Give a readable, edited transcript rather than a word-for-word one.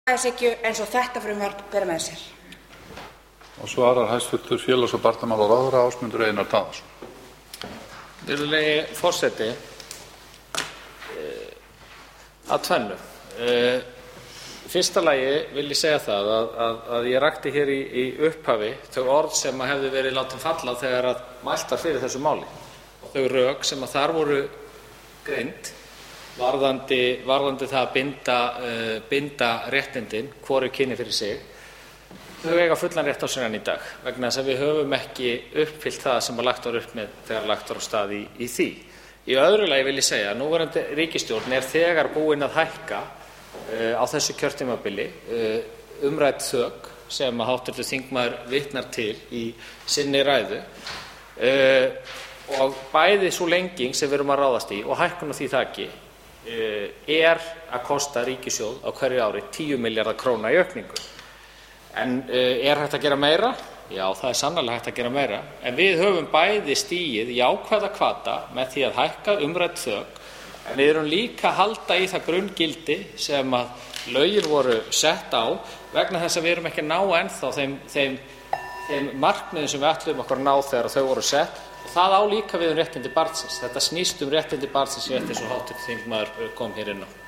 jafnvægishyggju eins og þetta frumvarp ber með sér. Og svarar hæstv. félags- og barnamálaráðherra Ásmundur Einar Daðason. Virðulegi forseti, að tvennu. Í fyrsta lagi vil ég segja það að ég rakti hér í upphafi þau orð sem hefðu verið látin falla þegar að mælt var fyrir þessu máli. Þau rök sem að þar voru greind varðandi það að binda réttindin hvoru kyni fyrir sig, þau eiga fullan rétt á sér enn í dag vegna þess að við höfum ekki uppfyllt það sem lagt var upp með þegar lagt var á stað í því. Í öðru lagi vil ég segja að núverandi ríkisstjórn þegar búin að hækka á þessu kjörtímabili umrædd þök sem að hv. þingmaður vitnar til í sinni ræðu og bæði sú lenging sem við erum að ráðast í og hækkun á því þaki að kosta ríkissjóð á hverju ári 10 milljarða króna í aukningu. En hægt að gera meira? Já, það sannarlega hægt að gera meira. En við höfum bæði stigið jákvæða hvata með því að hækka umrædd þök, en við erum líka að halda í það grunngildi sem að lögin voru sett á vegna þess að við erum ekki að ná ennþá þeim markmiðum sem við ætluðum okkur að ná þegar þau voru sett. Og það á líka við réttindi barnsins. Þetta snýst réttindi barnsins rétt eins og hv. þingmaður kom hér inn á.